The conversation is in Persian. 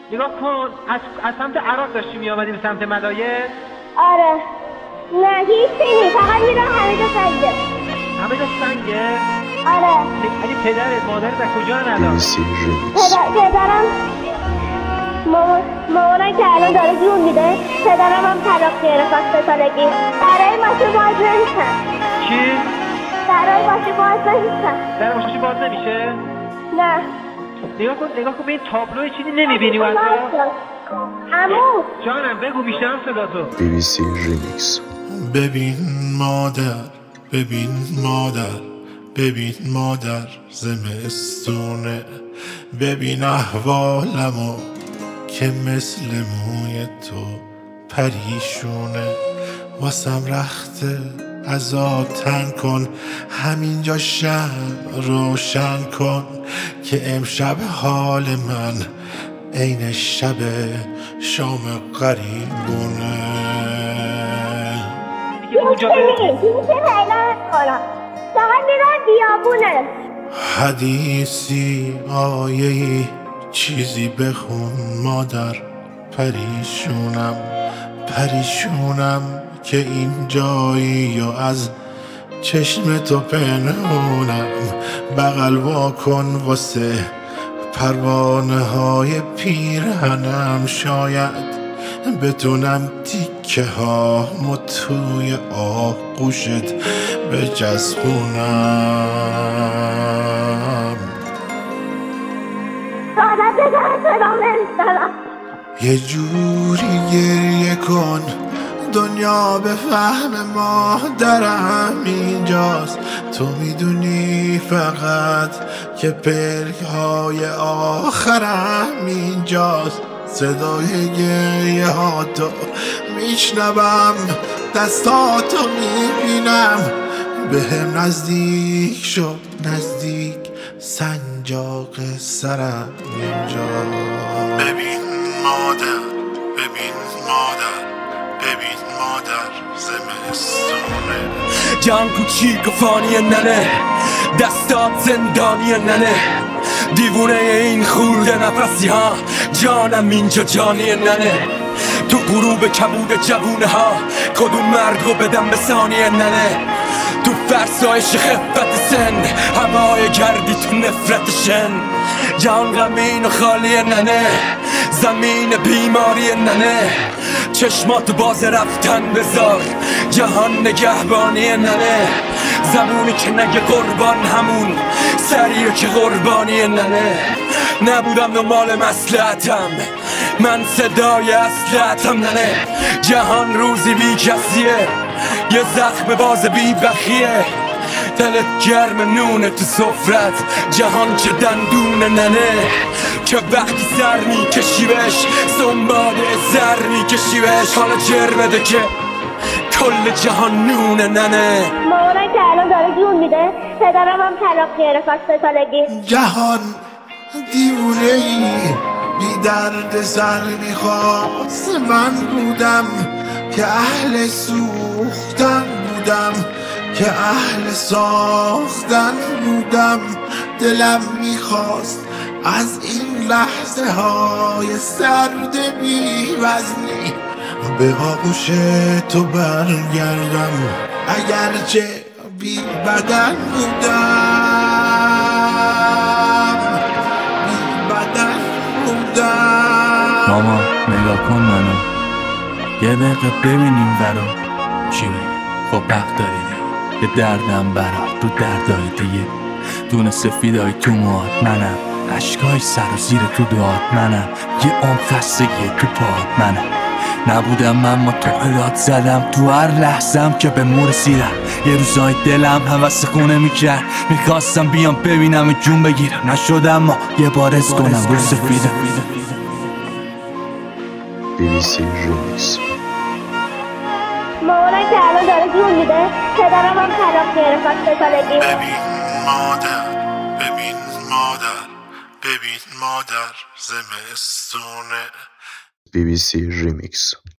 نگاه کن، از سمت عراق داشتی میامدی به سمت مدایه؟ آره. نه هیچی فقط میرم همه جا سنگه. همه جا سنگه؟ آره. اگه پدرت مادرت از کجا الان؟ پدرم مامانم که الان داره جون میده، پدرم هم طلاق گرفت از 3 سالگی. برای ماشین باز نمیشن. چی؟ برای ماشین باز نمیشن. در ماشین باز نمیشه؟ نه. نگاه کن به این تابلو چیزی نمیبینی و عمو جانم بگو بیشترم صدا تو. BBC Remix. ببین مادر ببین مادر زمستونه، ببین احوالمو که مثل موی تو پریشونه، واسم رخته ازا تن کن، همینجا شم روشن کن که امشب حال من عین شب شام قریبونه. فقط میرم بیابونه. حدیثی آیه‌ای چیزی بخون مادر، پریشونم که این جایی و از چشم تو پنهونم، بغل واکن واسه پروانه های پیرهنم، شاید بتونم تیکه ها توی آغوشت بچسبونم. یه جوری گریه کن دنیا به فهم مادرم اینجاست، تو میدونی فقط که پلک های آخرم اینجاست، صدای گریه ها تو میشنوم، دستاتو میبینم، به هم نزدیک شد نزدیک سنجاق سرم اینجا. ببین مادر زمستونه، جان کوچیک و فانی ننه، دستات زندانی ننه، دیوونه این خورده نفسی ها، جانم اینجا جانی ننه، تو غروب کبود جوونه ها، کدوم مرگو بدم به ثانیه ننه، تو فرسایش خفت سن، هوای گردی تو نفرت شن، جان غمین و خالی ننه، زمین بیماری ننه، چشمات باز رفتن بذار، جهان نگهبانی ننه، زمونی که نگه قربان همون سریع که قربانی ننه، نبودم دنبال مصلحتم، من صدای اصلحتم ننه، جهان روزی بی کسیه، یه زخم باز بی بخیه، دلت گرم نونه تو سفرت، جهان چه دندون ننه، که وقتی سر میکشی بهش سنباده زر میکشی بهش، حالا جرمده که کل جهان نونه ننه. مامانم که الان داره جون میده، پدرم هم طلاق گرفت از 3 سالگی. جهان دیوونه ای بی درد سر میخواست، من بودم که اهل سوختن بودم، که اهل ساختن بودم، دلم میخواست از این لحظه های سرد بی وزنی به آغوش تو برگردم، اگرچه بی بدن بودم. ماما نگاه کن منو، یه دقیقه ببینیم برا چی بگی. خب حق داری دیگه، یه دردم برا رو دردای دیگه، دونه سفیدای تو موات منم، عشقای سر و زیر تو دعات منم، یه خستگی تو پاات منم، نبودم من ما تو حلات زدم، تو هر لحظم که به مور رسیدم، یه روزای دلم حوث خونه میکرد، میخواستم بیام ببینم جون بگیرم، نشدم ما یه بار از کنم رو سفیدم. BBC Remix. مامانم که الان داره جون میده، پدرم هم طلاق گرفت از 3 سالگی. ببین مادر زمستونه. BBC Remix.